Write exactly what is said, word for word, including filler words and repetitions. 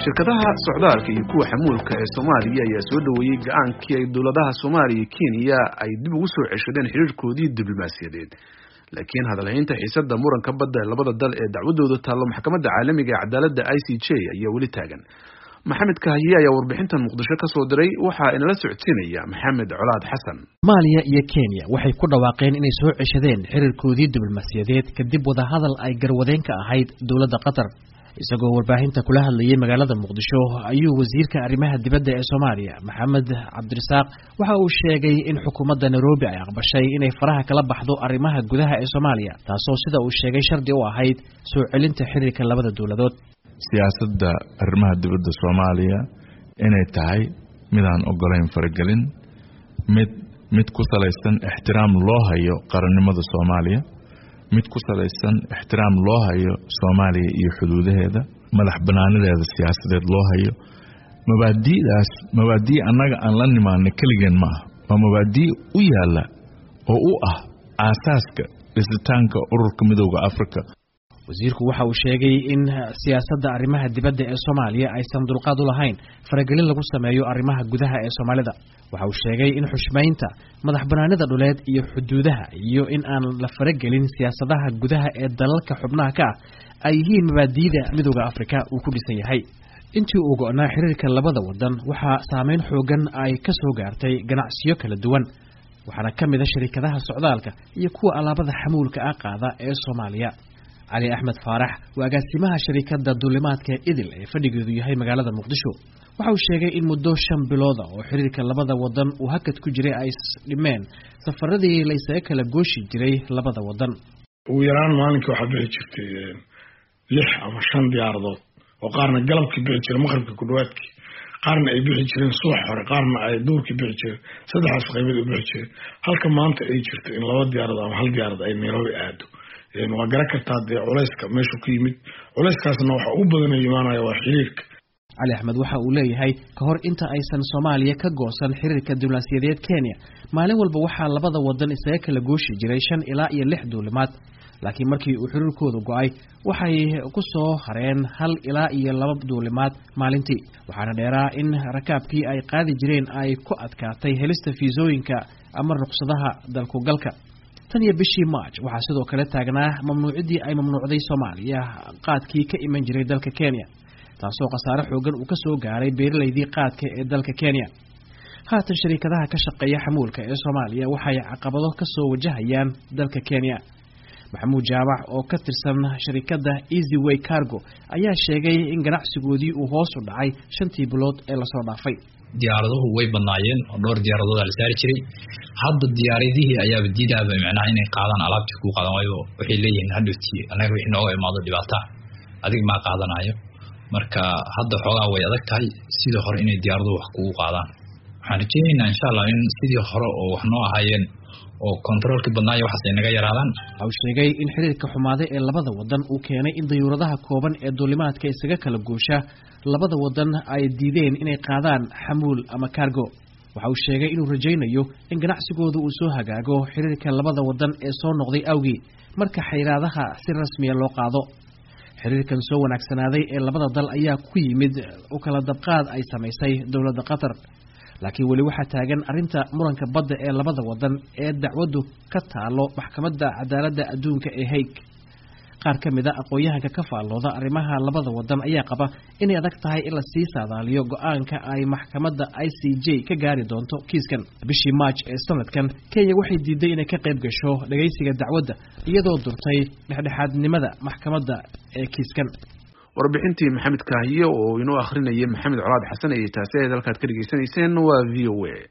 shirkadaha socdaalka iyo kuwa xamuulka ee Soomaaliya ayaa soo dhaweeyay go'aankii ay dawladaha Soomaaliya iyo Kenya ay dib ugu soo ceshadeen xiriirkoodii diblomaasiyadeed laakiin hadalhaynta xiisadda muranka badda ee labada dal ee dacwadooda taalo maxkamadda caalamiga ee cadaaladda I C J ayaa weli taagan. Maxamed Kahiye ayaa warbixintan Muqdisho ka soo diray waxa ay nala socodsiinaya Maxamed Colaad Xasan. Soomaaliya iyo Kenya waxay ku dhawaaqeen inay soo ceshadeen xiriirkoodii diblomaasiyadeed kadib wada hadal ay garwadeen ka ahayd dawladda Qatar. isagoo warbaahinta kula hadlayay magaalada Muqdisho ayuu wasiirka arrimaha dibadda ee Soomaaliya Maxamed Cabdirasaaq waxa uu sheegay in xukuumadda Nairobi ay aqbashay inay faraha kala baxdo arrimaha gudaha ee Soomaaliya taasoo sida uu sheegay shardi u ahayd soo celinta xiriirka labada dawladood. siyaasadda arrimaha dibadda Soomaaliya inay tahay mid aan ogolayn faragelin mid mid ku salaysan ixtiraam loo hayo qarannimada Soomaaliya mid ku salaysan ixtiraam loo hayo Soomaaliya iyo xuduudaheeda madax banaanadeeda siyaasadeed loo hayo mabaadiidaas mabaadii annaga aan la nimaanay kaliyan ma aha mabaadii u yaala oo u ah aasaaska dhisitaanka ururka midowga Afrika. wasiirku waxa uu sheegay in siyaasadda arrimaha dibadda ee Soomaaliya aysan dulqaad u lahayn faragelin lagu sameeyo arrimaha gudaha ee Soomaalida. waxa uu sheegay in xushmaynta madax banaanida dhuleed iyo xuduudaha iyo in aan la faragelin siyaasadaha gudaha ee dalalka xubnaha ka ah ay yihiin mabaadiida midowga Afrika uu ku dhisan yahay. intii uu go'naa xiriirka labada wadan waxa saameyn xoogan ay ka soo gaartay ganacsiyo kala duwan waxaana ka mid ah shirkadaha socdaalka iyo kuwa alaabada xamuulka ah qaada ee Soomaaliya. علي أحمد فارح وأقاسمها شركة الدولمات كإدل فدقوا يهي مقالة مقدشو وحاو الشيء إن مدو شم بلوضة وحريرك لبضة وضن وهكت كجري أيس لمن سفر ذي ليس أكل جوشي جري لبضة وضن ويران مالك وحبيت شفت لح أو شن ديارضات وقارن قلب كبير جري مغرب كدواتك قارن أي بيع جري صوح قارن أي دور كبير جري سدح صغير بيع جري هل كمان أنت أي جرت إن لبض ديارض أو هل ديارض أي نيروبي عادو يعني وقرأ كتاد عليك ماشو كيمت عليك كاسنا وح أوبدنا يمانا وحريرك. علي أحمد وح أولي هاي كهور أنت أيسن صوماليا كجوسن حريرك الدبلوماسيات كينيا ما له والبوحة لبضة ودن إساك لجوش جريشن إلى يلح دولمات لكن مركي وحرير كودو جاي وحي قصة هرين هل إلى يلبض دولمات مالنتي وحنا نرى إن ركاب كي أي قاضي جرين أي كؤت كاتي هلست في زوينك أمر رقصدها دلكو جلك. تانية بشي ماج وحاسدو كلا تاغناه ممنوعدي أي ممنوعدي Soomaaliya qaadkii ka iman jiray dalka Kenya taasoo qasaare xoogan uu ka soo gaaray beeraleydii qaadka ee dalka Kenya. haatan shirkadaha ka shaqeeya xamuulka ee Soomaaliya waxay caqabado ka soo wajahayaan dalka Kenya. Maxamuud Jaabac oo ka tirsan shirkadda Easy Way Cargo ayaa sheegay in ganacsigoodii uu hoos u dhacay shantii bilood ee la soo dhaafay. diyaaraduhu way badnaayeen oo dhowr diyaaradood la saari jiray hadda diyaaradihii ayaa diidaaba macnaha inay qaadaan alaabtii ku qaadan waayo waxay leeyihiin hadhowtii anaga wixii nooga imaado dhibaato adig ma qaadanayo marka hadda xoogaa way adag tahay sidoo hore inay diyaaraduhu wax ku qaadaan waxaan rajaynaynaa insha Allah in sidii hore oo wax noo ahaayeen oo controlka badnaayo waxaas ay naga yaraadaan. Waxa uu sheegay in xiriirka xumaaday ee labada wadan uu keenay in dayuuradaha kooban ee duulimaadka isaga kala goosha labada wadan ay diideen inay qaadaan xamuul ama cargo. waxa uu sheegay inuu rajaynayo in ganacsigoodu uu soo hagaago xiriirka labada wadan ee soo noqday awgi marka xayiraadaha si rasmi ah loo qaado. xiriirkan soo wanaagsanaaday ee labada dal ayaa ku yimid u kala dabqaad ay sameysay dawladda Qatar. laakiin wali waxa taagan arinta muranka badda ee labada wadan ee dacwadu ka taalo maxkamadda cadaaladda adduunka ee Hague. qaar kamid ah aqoonyahanka ka faalooda arrimaha labada wadan ayaa qaba inay adag tahay in la sii saadaaliyo go'aanka ay maxkamadda I C J ka gaari doonto kiiskan. bishii March ee sanadkan Kenya waxay diiday inay ka qayb gasho dhageysiga dacwadda iyadoo durtay dhexdhexaadnimada maxkamadda ee kiiskan. warbixintii Maxamed Kahiye oo inoo akhrinayay Maxamed Colaad Xasan ee taasay halkaad ka dhageysanayseen waa V O A.